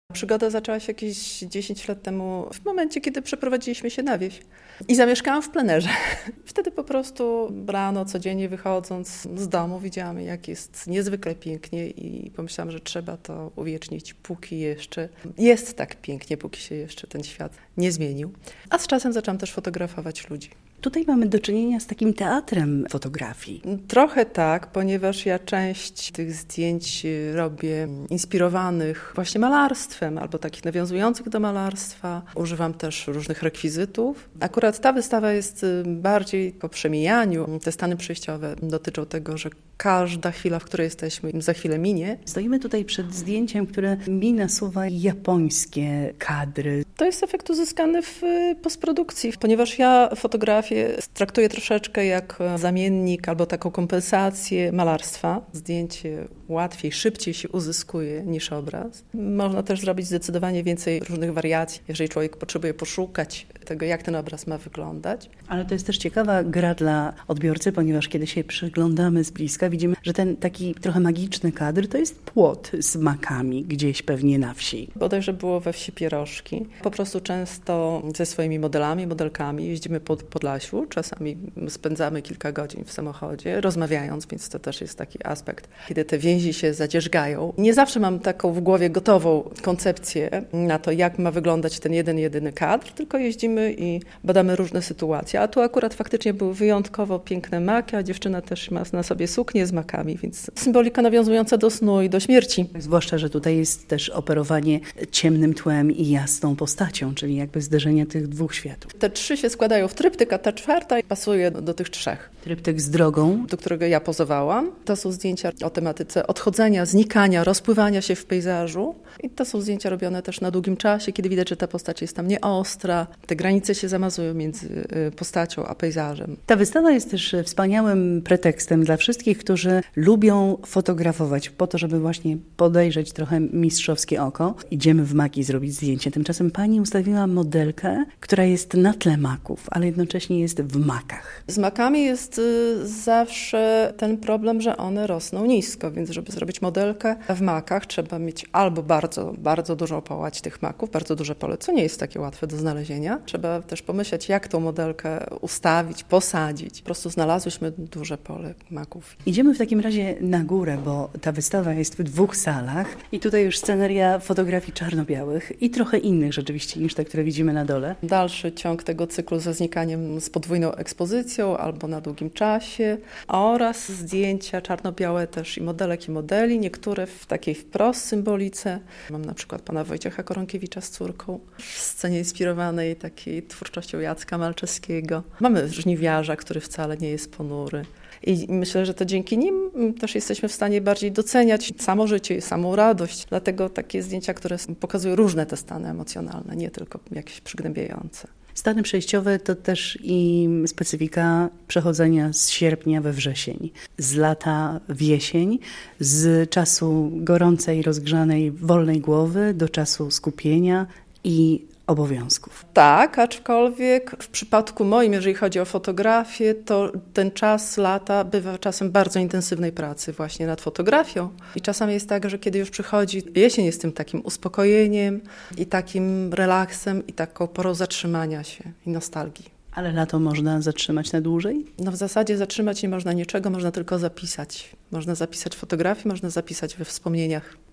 Przygoda zaczęła się jakieś 10 lat temu, w momencie, kiedy przeprowadziliśmy się na wieś. I zamieszkałam w plenerze. Wtedy po prostu rano, codziennie wychodząc z domu, widziałam, jak jest niezwykle pięknie i pomyślałam, że trzeba to uwiecznić, póki jeszcze jest tak pięknie, póki się jeszcze ten świat nie zmienił. A z czasem zaczęłam też fotografować ludzi. Tutaj mamy do czynienia z takim teatrem fotografii. Trochę tak, ponieważ ja część tych zdjęć robię inspirowanych właśnie malarstwem albo takich nawiązujących do malarstwa. Używam też różnych rekwizytów. Akurat ta wystawa jest bardziej po przemijaniu. Te stany przejściowe dotyczą tego, że każda chwila, w której jesteśmy, za chwilę minie. Stoimy tutaj przed zdjęciem, które mi nasuwa japońskie kadry. To jest efekt uzyskany w postprodukcji, ponieważ ja fotografię traktuję troszeczkę jak zamiennik albo taką kompensację malarstwa. Zdjęcie łatwiej, szybciej się uzyskuje niż obraz. Można też zrobić zdecydowanie więcej różnych wariacji, jeżeli człowiek potrzebuje poszukać tego, jak ten obraz ma wyglądać. Ale to jest też ciekawa gra dla odbiorcy, ponieważ kiedy się przyglądamy z bliska, widzimy, że ten taki trochę magiczny kadr to jest płot z makami gdzieś pewnie na wsi. Bodajże było we wsi Pierożki. Po prostu często ze swoimi modelami, modelkami jeździmy po Podlasiu. Czasami spędzamy kilka godzin w samochodzie, rozmawiając, więc to też jest taki aspekt, kiedy te więzi się zadzierzgają. Nie zawsze mam taką w głowie gotową koncepcję na to, jak ma wyglądać ten jedyny kadr, tylko jeździmy i badamy różne sytuacje. A tu akurat faktycznie były wyjątkowo piękne maki, a dziewczyna też ma na sobie suknię z makami, więc symbolika nawiązująca do snu i do śmierci. Zwłaszcza, że tutaj jest też operowanie ciemnym tłem i jasną postacią, czyli jakby zderzenie tych dwóch światów. Te trzy się składają w tryptyk, a ta czwarta pasuje do tych trzech. Tryptyk z drogą, do którego ja pozowałam. To są zdjęcia o tematyce odchodzenia, znikania, rozpływania się w pejzażu. I to są zdjęcia robione też na długim czasie, kiedy widać, że ta postać jest tam nieostra. Te granice się zamazują między postacią a pejzażem. Ta wystawa jest też wspaniałym pretekstem dla wszystkich, którzy lubią fotografować po to, żeby właśnie podejrzeć trochę mistrzowskie oko. Idziemy w maki zrobić zdjęcie. Tymczasem pani ustawiła modelkę, która jest na tle maków, ale jednocześnie jest w makach. Z makami jest zawsze ten problem, że one rosną nisko, więc żeby zrobić modelkę w makach, trzeba mieć albo bardzo, bardzo dużą połać tych maków, bardzo duże pole, co nie jest takie łatwe do znalezienia. Trzeba też pomyśleć, jak tą modelkę ustawić, posadzić. Po prostu znalazłyśmy duże pole maków. Idziemy w takim razie na górę, bo ta wystawa jest w 2 salach i tutaj już sceneria fotografii czarno-białych i trochę innych rzeczywiście niż te, które widzimy na dole. Dalszy ciąg tego cyklu ze znikaniem z podwójną ekspozycją albo na długim czasie oraz zdjęcia czarno-białe też i modelek i modeli, niektóre w takiej wprost symbolice. Mam na przykład pana Wojciecha Koronkiewicza z córką w scenie inspirowanej takiej twórczością Jacka Malczewskiego. Mamy żniwiarza, który wcale nie jest ponury. I myślę, że to dzięki nim też jesteśmy w stanie bardziej doceniać samo życie i samą radość. Dlatego takie zdjęcia, które pokazują różne te stany emocjonalne, nie tylko jakieś przygnębiające. Stany przejściowe to też i specyfika przechodzenia z sierpnia we wrzesień, z lata w jesień, z czasu gorącej, rozgrzanej, wolnej głowy do czasu skupienia i obowiązków. Tak, aczkolwiek w przypadku moim, jeżeli chodzi o fotografię, to ten czas lata bywa czasem bardzo intensywnej pracy właśnie nad fotografią. I czasami jest tak, że kiedy już przychodzi jesień, jest tym takim uspokojeniem i takim relaksem i taką porą zatrzymania się i nostalgii. Ale lato można zatrzymać na dłużej? No w zasadzie zatrzymać nie można niczego, można tylko zapisać. Można zapisać fotografię, można zapisać we wspomnieniach.